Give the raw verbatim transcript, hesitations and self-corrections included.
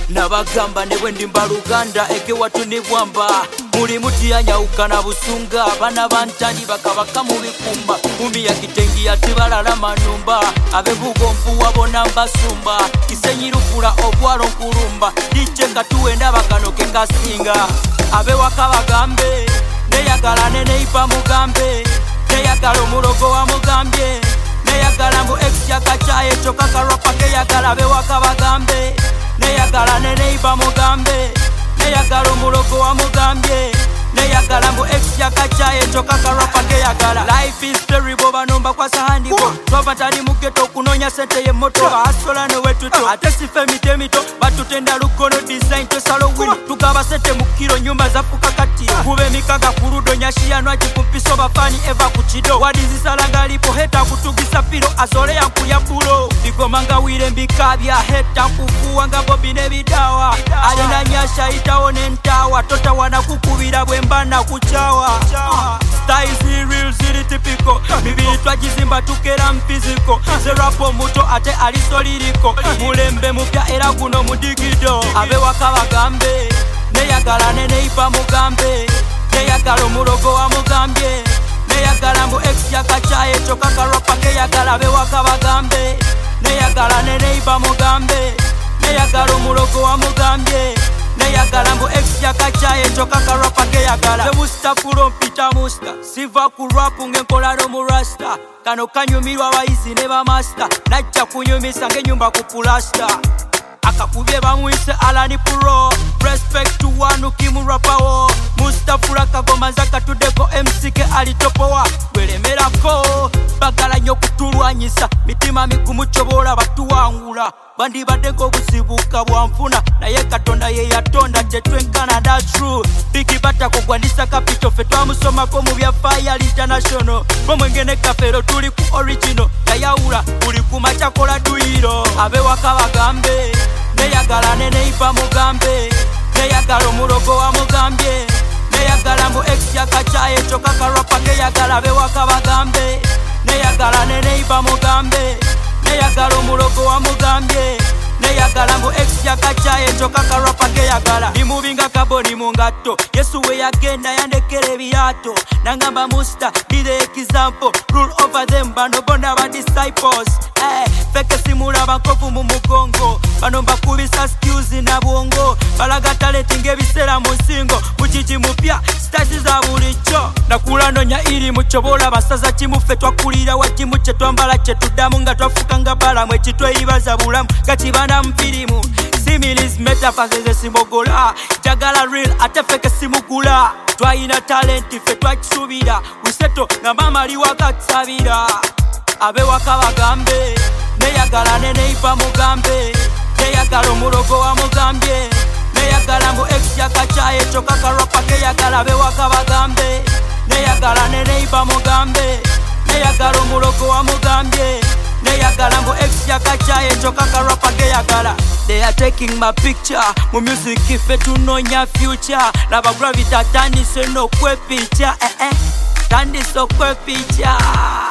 nabagamba ne bwendi mbaluganda eke watu ne bwamba muli mutiyanya ukana busunga bana bantani bakabaka mu bikumba mumi ya kitengi atibalala manumba abebugo mpuwa bona mbasumba kisenyirufula obwalo nkulumba diche katuwenda bakano ke kasinga abe wakabagambe neyagala neneipa mugambe neyagala omulogo wa mugambye neyagala mbu ex yakachaye chokaka rapa ke yagala abe wakabagambe neyagala neneipa mugambe neyagala omulogo wa mugambye neyagala mbu ex yakachaye chokaka rapa ke yagala life is terrible banomba kwa sahandibo twabatali mugeto kunonya sente ye moto basola ne wetuto ate sife mitemito batutenda lukono design to salo wino tukaba sente mukiro nyumba zafuka kati kube mikaga kurudo nyashia nwaji kumpiso bafani eva kuchido wadizi salanga lipo heta kutugisa pilo azole ya kuyabulo igomanga wile mbikabya heta kufuwa nga bobi ne bidawa alina nyasha itaone ntawa tota wana kukubira bwembana kuchawa style si real ziri typical mibili twajizimba tukera mpiziko zerapo muto ate alisoliriko mulembe mupya era guno mudigido abe wakabagambe neyagala neneipa mugambe neyagala omulogo wa mugambye neyagala mbu ex yakachaye chokaka rapa ke yagala abe wakabagambe neyagala neneipa mugambe neyagala omulogo wa mugambye neyagala mbu ex yakachaye chokaka rapa ke yagala sebusta fulo mpita musta siva ku rapu ngenkola no murasta kano kanyumirwa abayizi ne bamasta najja kunyumisa ng'enyumba ku pulasta akakubye bamwise alani puro respect to one ukimurapawo mustafura kagoma zakatudeko M C K alitopowa gwelemerako bagala nyo kutulwanyisa mitima migumu chobola batuwangula bandi badeko busibuka bwanfuna naye katonda ye yatonda tetwenkana that's true bigi bata kugwandisa kapito fetwa musomako mu bya fire international bomwengene kafero tuli ku original yayaula uli kumachakola duiro abe wakabagambe neyagala neneipa mugambe neyagala omulogo wa mugambye neyagala mbu ex yakachaye chokaka rapa ke yagala abe wakabagambe neyagala neneipa mugambe neyagala omulogo wa mugambye neyagala mbu ex yakachaye chokaka rapa ke yagala nimubinga kaboni mungato Yesu we yagenda yandekera ebirato nangamba musta be the example rule over them bano bona ba disciples eh feke simula bankofu mu mugongo bano bakubisa skills na bongo balaga talent ngebisera mu nsingo mukiji mupya stasi za bulicho nakula nonya iri muchobola basaza kimufe twakulira wajimu kye twambala kye tuddamu nga twafuka nga bala mwe kitwe ibaza bulamu kati bana mpirimu similes metaphors simogola jagala real ate feke simugula twayina talent fe twakisubira useto nga mama liwakatsabira abe wakabagambe neyagala neneipa mugambe neyagala omulogo wa mugambye neyagala mbu ex yakachaye chokaka rapa ke yagala abe wakabagambe neyagala neneipa mugambe neyagala omulogo wa mugambye neyagala mbu ex yakachaye chokaka rapa ke yagala they are taking my picture mu music ife tunonya future laba gravity tandise no kwepicha eh eh tandise kwepicha